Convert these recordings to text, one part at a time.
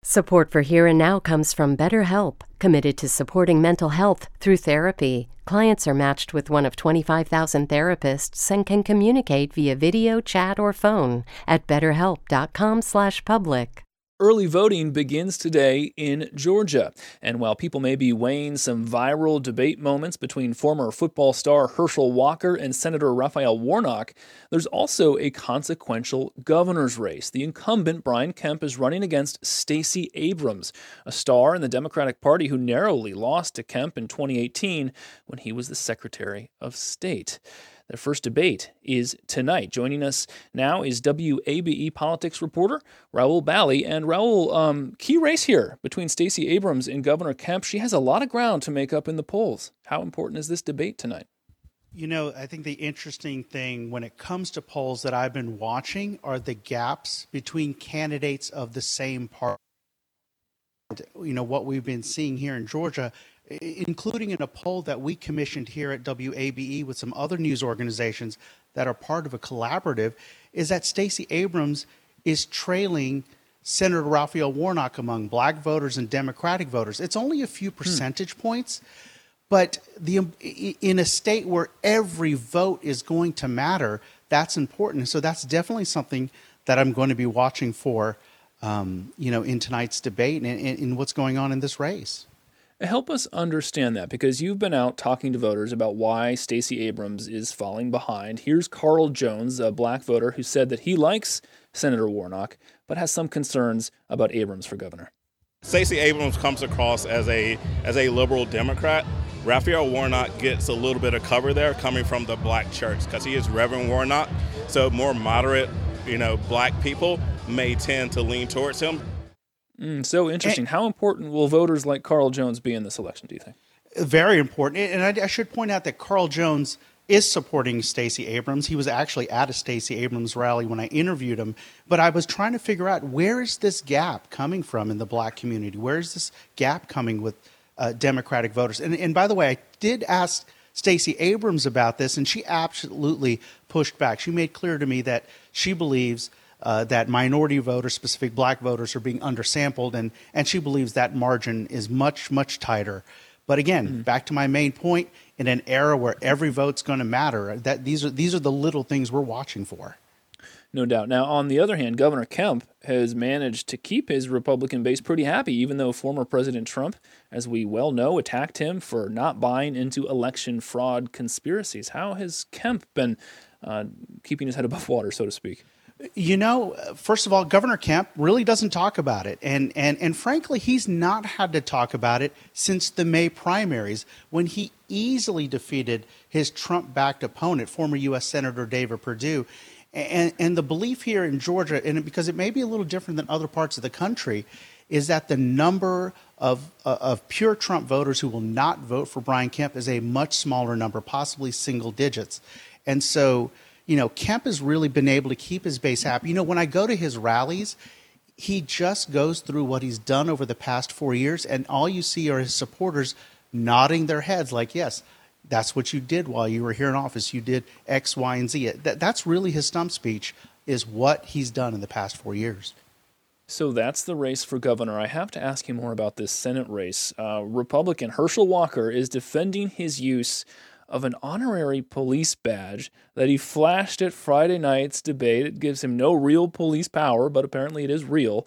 Support for Here and Now comes from BetterHelp, committed to supporting mental health through therapy. Clients are matched with one of 25,000 therapists and can communicate via video, chat, or phone at betterhelp.com/public. Early voting begins today in Georgia, and while people may be weighing some viral debate moments between former football star Herschel Walker and Senator Raphael Warnock, there's also a consequential governor's race. The incumbent Brian Kemp is running against Stacey Abrams, a star in the Democratic Party who narrowly lost to Kemp in 2018 when he was the Secretary of State. Their first debate is tonight. Joining us now is WABE politics reporter Rahul Bali. And Rahul, key race here between Stacey Abrams and Governor Kemp. She has a lot of ground to make up in the polls. How important is this debate tonight? You know, I think the interesting thing when it comes to polls that I've been watching are the gaps between candidates of the same party. You know, what we've been seeing here in Georgia, including in a poll that we commissioned here at WABE with some other news organizations that are part of a collaborative, is that Stacey Abrams is trailing Senator Raphael Warnock among black voters and Democratic voters. It's only a few percentage points, but in a state where every vote is going to matter, that's important. So that's definitely something that I'm going to be watching for, in tonight's debate and in what's going on in this race. Help us understand that, because you've been out talking to voters about why Stacey Abrams is falling behind. Here's Carl Jones, a black voter who said that he likes Senator Warnock, but has some concerns about Abrams for governor. Stacey Abrams comes across as a liberal Democrat. Raphael Warnock gets a little bit of cover there coming from the black church because he is Reverend Warnock. So more moderate, black people may tend to lean towards him. So interesting. How important will voters like Carl Jones be in this election, do you think? Very important. And I should point out that Carl Jones is supporting Stacey Abrams. He was actually at a Stacey Abrams rally when I interviewed him. But I was trying to figure out, where is this gap coming from in the black community? Where is this gap coming with Democratic voters? And by the way, I did ask Stacey Abrams about this, and she absolutely pushed back. She made clear to me that she believes that minority voters, specific black voters, are being undersampled, and she believes that margin is much, much tighter. But again, back to my main point, in an era where every vote's going to matter, that these are the little things we're watching for. No doubt. Now, on the other hand, Governor Kemp has managed to keep his Republican base pretty happy, even though former President Trump, as we well know, attacked him for not buying into election fraud conspiracies. How has Kemp been keeping his head above water, so to speak? First of all, Governor Kemp really doesn't talk about it. And frankly, he's not had to talk about it since the May primaries, when he easily defeated his Trump-backed opponent, former U.S. Senator David Perdue. And the belief here in Georgia, and because it may be a little different than other parts of the country, is that the number of pure Trump voters who will not vote for Brian Kemp is a much smaller number, possibly single digits. And so, Kemp has really been able to keep his base happy. When I go to his rallies, he just goes through what he's done over the past 4 years, and all you see are his supporters nodding their heads like, yes, that's what you did while you were here in office. You did X, Y, and Z. That's really his stump speech, is what he's done in the past 4 years. So that's the race for governor. I have to ask you more about this Senate race. Republican Herschel Walker is defending his use of an honorary police badge that he flashed at Friday night's debate. It gives him no real police power, but apparently it is real.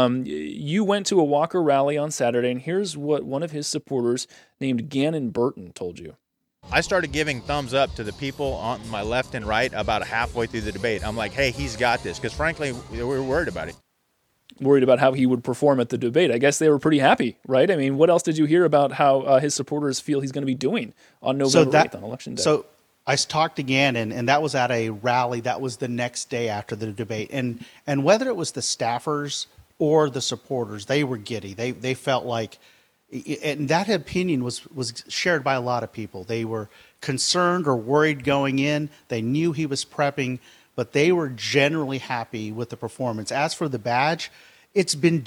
You went to a Walker rally on Saturday, and here's what one of his supporters named Gannon Burton told you. I started giving thumbs up to the people on my left and right about halfway through the debate. I'm like, hey, he's got this, because frankly, we were worried about it. Worried about how he would perform at the debate. I guess they were pretty happy, right? I mean, what else did you hear about how his supporters feel he's going to be doing on November 8th on Election Day? So I talked to Gannon, and that was at a rally that was the next day after the debate. And whether it was the staffers or the supporters, they were giddy. They felt like, and that opinion was shared by a lot of people. They were concerned or worried going in. They knew he was prepping, but they were generally happy with the performance. As for the badge, it's been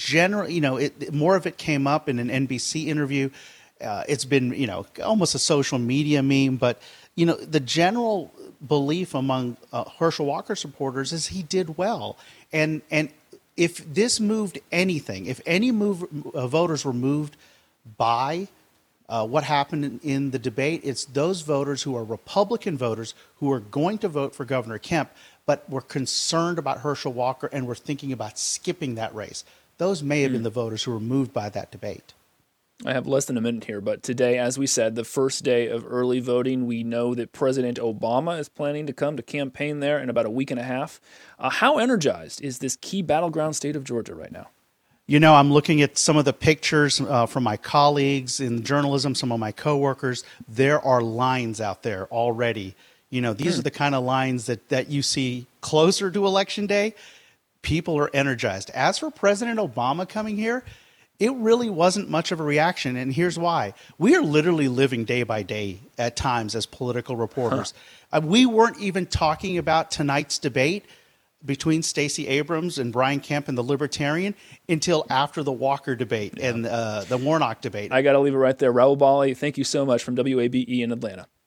more of it came up in an NBC interview. It's been, almost a social media meme, but, the general belief among Herschel Walker supporters is he did well. And if this moved anything, if any voters were moved by what happened in the debate, it's those voters who are Republican voters who are going to vote for Governor Kemp, but were concerned about Herschel Walker and were thinking about skipping that race. Those may have been the voters who were moved by that debate. I have less than a minute here, but today, as we said, the first day of early voting, we know that President Obama is planning to come to campaign there in about a week and a half. How energized is this key battleground state of Georgia right now? You know, I'm looking at some of the pictures from my colleagues in journalism, some of my coworkers. There are lines out there already. You know, these are the kind of lines that you see closer to Election Day. People are energized. As for President Obama coming here, it really wasn't much of a reaction, and here's why. We are literally living day by day at times as political reporters. We weren't even talking about tonight's debate between Stacey Abrams and Brian Kemp and the Libertarian until after the Walker debate and the Warnock debate. I got to leave it right there. Raul Bali, thank you so much from WABE in Atlanta.